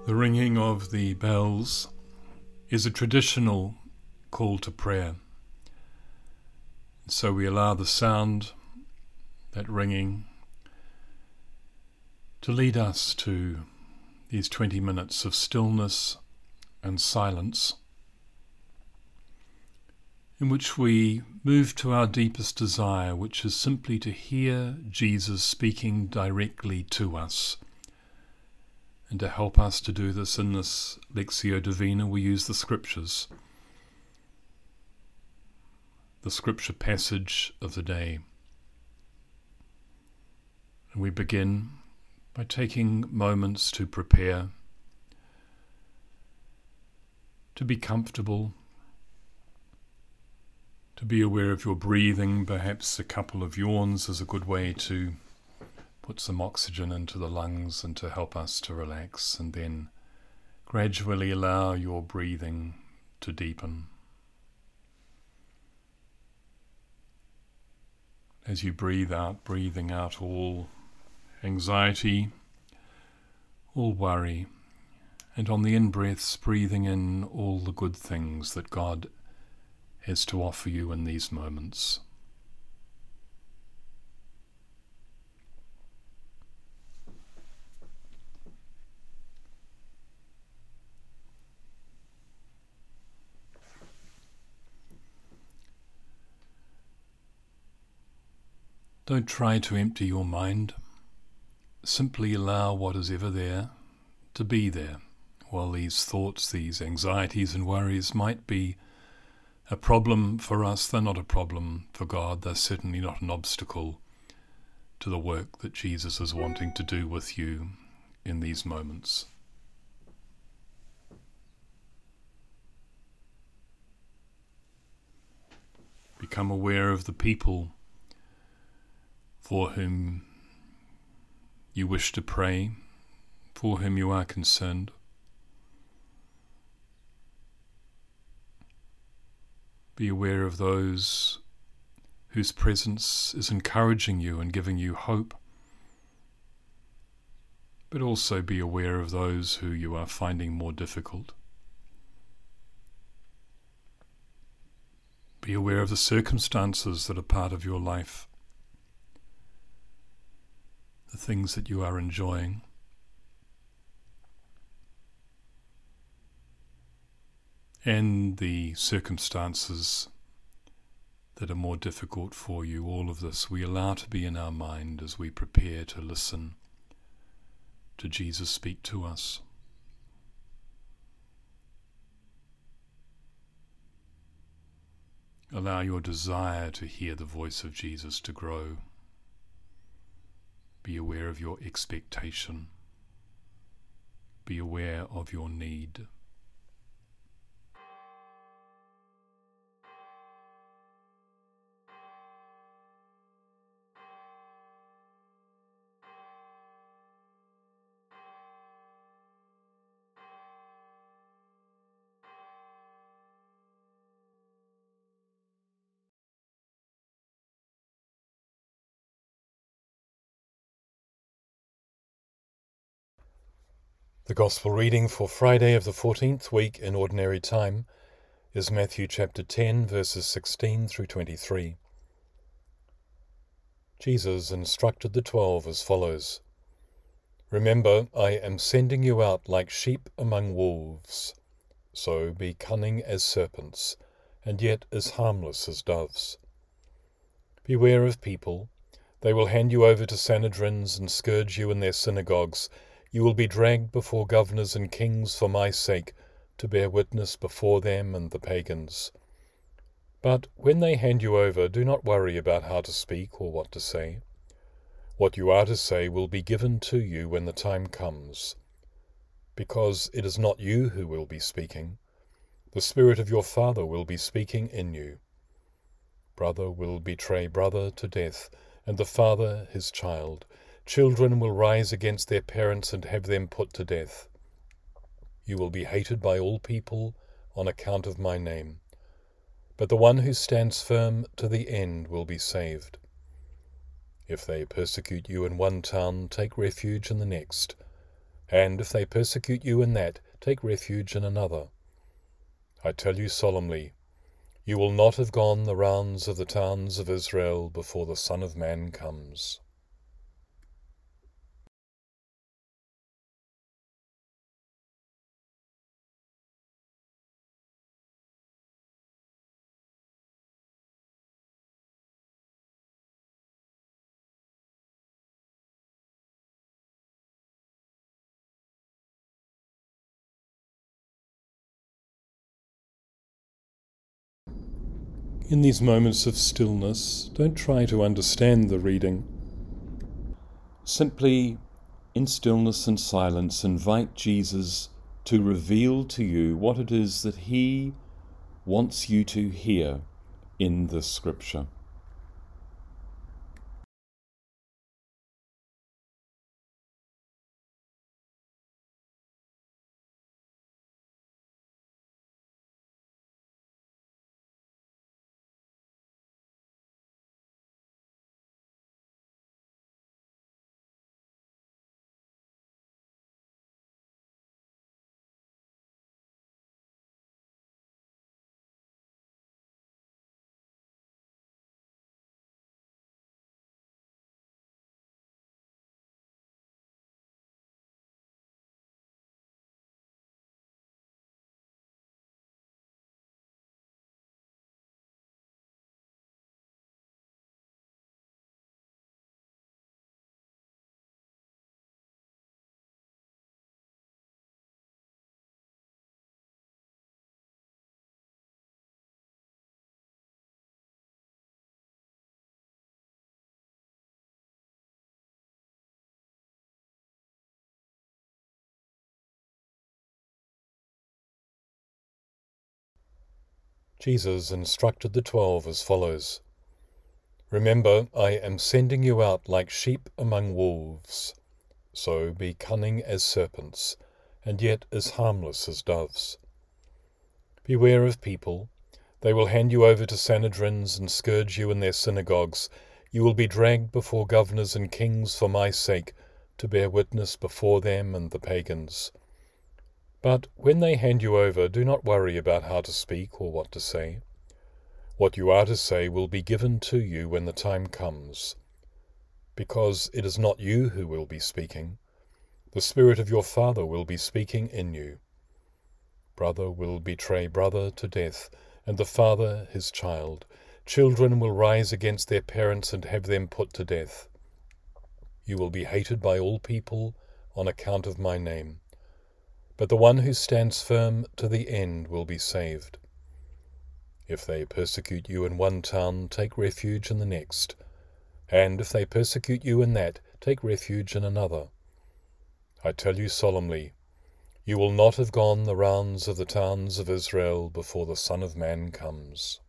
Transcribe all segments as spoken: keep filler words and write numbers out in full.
The ringing of the bells is a traditional call to prayer. So we allow the sound, that ringing, to lead us to these twenty minutes of stillness and silence, in which we move to our deepest desire, which is simply to hear Jesus speaking directly to us. And to help us to do this in this Lectio Divina, we use the Scriptures, the Scripture passage of the day. And we begin by taking moments to prepare, to be comfortable, to be aware of your breathing. Perhaps a couple of yawns is a good way to put some oxygen into the lungs and to help us to relax, and then gradually allow your breathing to deepen. As you breathe out, breathing out all anxiety, all worry, and on the in-breaths, breathing in all the good things that God has to offer you in these moments. Don't try to empty your mind. Simply allow what is ever there to be there. While these thoughts, these anxieties and worries might be a problem for us, they're not a problem for God. They're certainly not an obstacle to the work that Jesus is wanting to do with you in these moments. Become aware of the people for whom you wish to pray, for whom you are concerned. Be aware of those whose presence is encouraging you and giving you hope, but also be aware of those who you are finding more difficult. Be aware of the circumstances that are part of your life, the things that you are enjoying. And the circumstances that are more difficult for you. All of this we allow to be in our mind as we prepare to listen to Jesus speak to us. Allow your desire to hear the voice of Jesus to grow. Be aware of your expectation. Be aware of your need. The Gospel reading for Friday of the fourteenth week in Ordinary Time is Matthew chapter ten, verses sixteen through twenty-three. Jesus instructed the twelve as follows: "Remember, I am sending you out like sheep among wolves. So be cunning as serpents, and yet as harmless as doves. Beware of people. They will hand you over to Sanhedrins and scourge you in their synagogues. You will be dragged before governors and kings for my sake, to bear witness before them and the pagans. But when they hand you over, do not worry about how to speak or what to say. What you are to say will be given to you when the time comes, because it is not you who will be speaking. The Spirit of your Father will be speaking in you. Brother will betray brother to death, and the father his child. Children will rise against their parents and have them put to death. You will be hated by all people on account of my name, but the one who stands firm to the end will be saved. If they persecute you in one town, take refuge in the next. And if they persecute you in that, take refuge in another. I tell you solemnly, you will not have gone the rounds of the towns of Israel before the Son of Man comes. In these moments of stillness, don't try to understand the reading. Simply, in stillness and silence, invite Jesus to reveal to you what it is that he wants you to hear in this scripture. Jesus instructed the twelve as follows. Remember, I am sending you out like sheep among wolves. So be cunning as serpents, and yet as harmless as doves. Beware of people. They will hand you over to Sanhedrins and scourge you in their synagogues. You will be dragged before governors and kings for my sake, to bear witness before them and the pagans. But when they hand you over, do not worry about how to speak or what to say. What you are to say will be given to you when the time comes, because it is not you who will be speaking. The Spirit of your Father will be speaking in you. Brother will betray brother to death, and the father his child. Children will rise against their parents and have them put to death. You will be hated by all people on account of my name. But the one who stands firm to the end will be saved. If they persecute you in one town, take refuge in the next. And if they persecute you in that, take refuge in another. I tell you solemnly, you will not have gone the rounds of the towns of Israel before the Son of Man comes.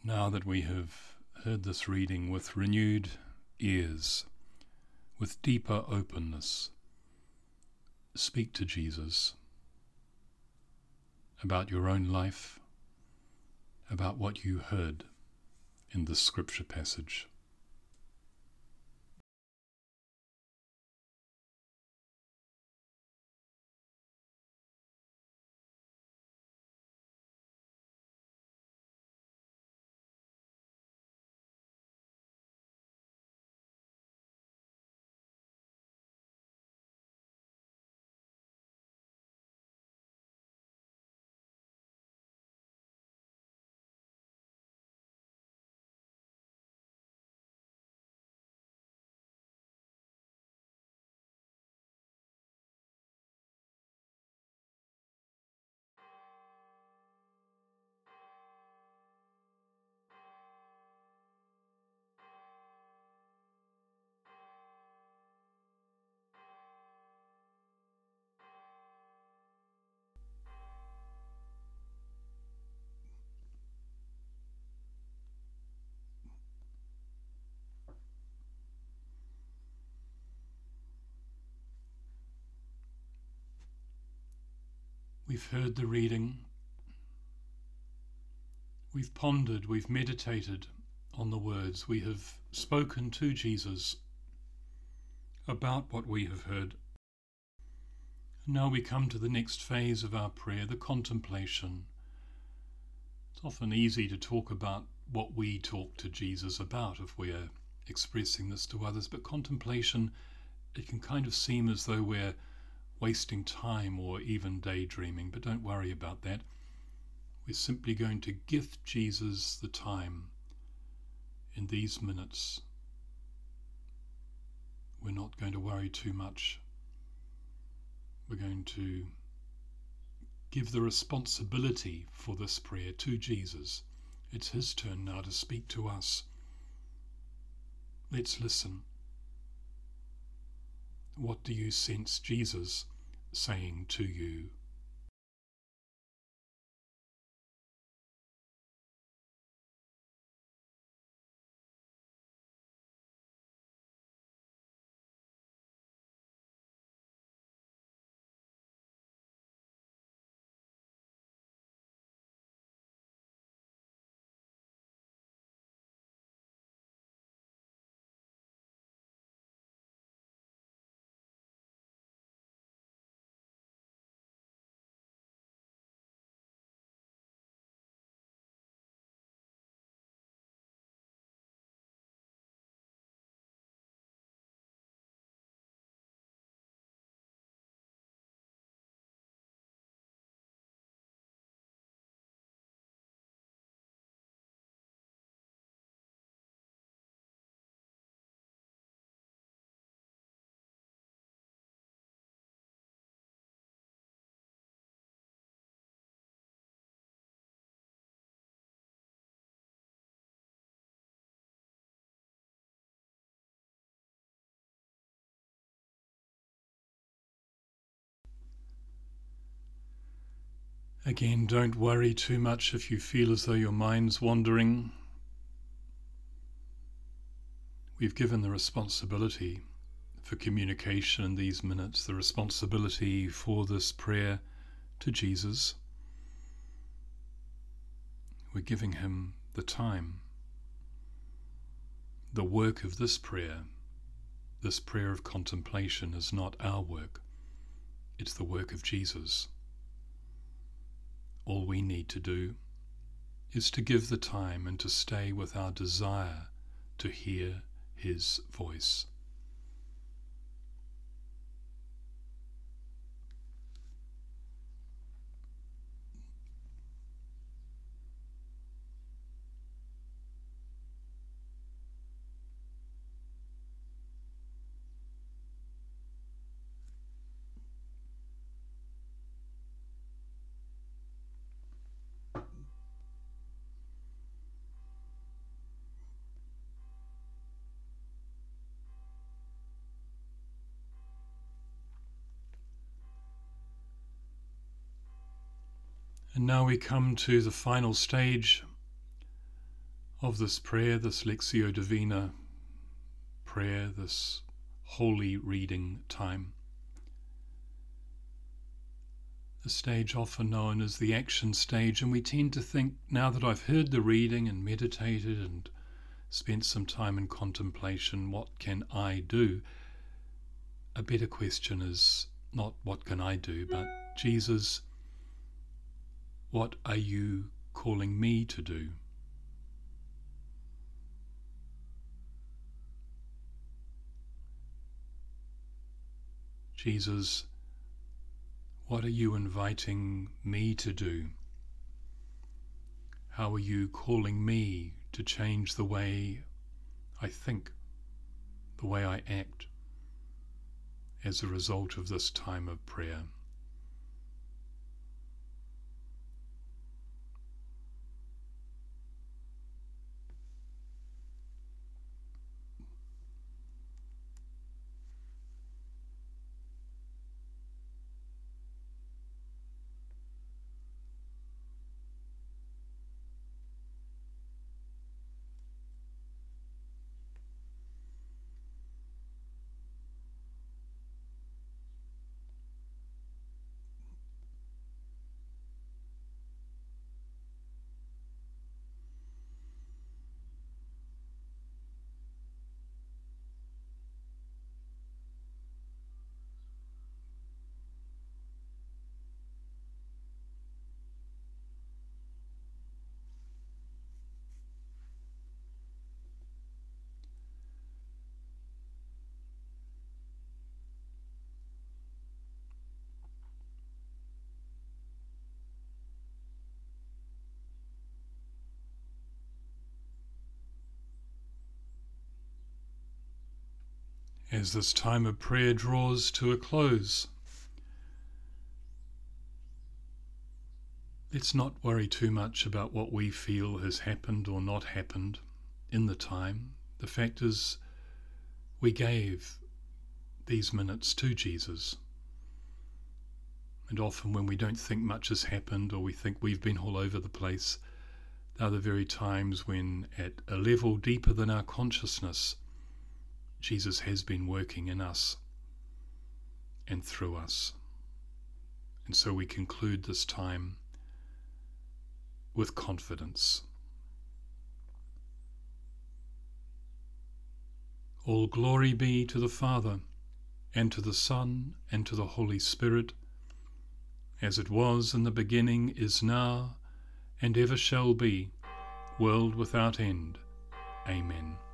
Now that we have heard this reading with renewed ears, with deeper openness, speak to Jesus about your own life, about what you heard in this scripture passage. We've heard the reading, we've pondered, we've meditated on the words, we have spoken to Jesus about what we have heard. And now we come to the next phase of our prayer, the contemplation. It's often easy to talk about what we talk to Jesus about if we're expressing this to others, but contemplation, it can kind of seem as though we're wasting time or even daydreaming, but don't worry about that. We're simply going to gift Jesus the time in these minutes. We're not going to worry too much. We're going to give the responsibility for this prayer to Jesus. It's his turn now to speak to us. Let's listen. What do you sense Jesus saying to you? Again, don't worry too much if you feel as though your mind's wandering. We've given the responsibility for communication in these minutes, the responsibility for this prayer to Jesus. We're giving him the time. The work of this prayer, this prayer of contemplation, is not our work. It's the work of Jesus. All we need to do is to give the time and to stay with our desire to hear his voice. And now we come to the final stage, of this prayer, this Lectio Divina prayer, this holy reading time. The stage often known as the action stage, and we tend to think, now that I've heard the reading and meditated and spent some time in contemplation, what can I do? A better question is not what can I do, but Jesus, what are you calling me to do? Jesus, what are you inviting me to do? How are you calling me to change the way I think, the way I act, as a result of this time of prayer? As this time of prayer draws to a close, let's not worry too much about what we feel has happened or not happened in the time. The fact is, we gave these minutes to Jesus. And often when we don't think much has happened, or we think we've been all over the place, they're the very times when, at a level deeper than our consciousness, Jesus has been working in us and through us. And so we conclude this time with confidence. All glory be to the Father, and to the Son, and to the Holy Spirit, as it was in the beginning, is now, and ever shall be, world without end. Amen.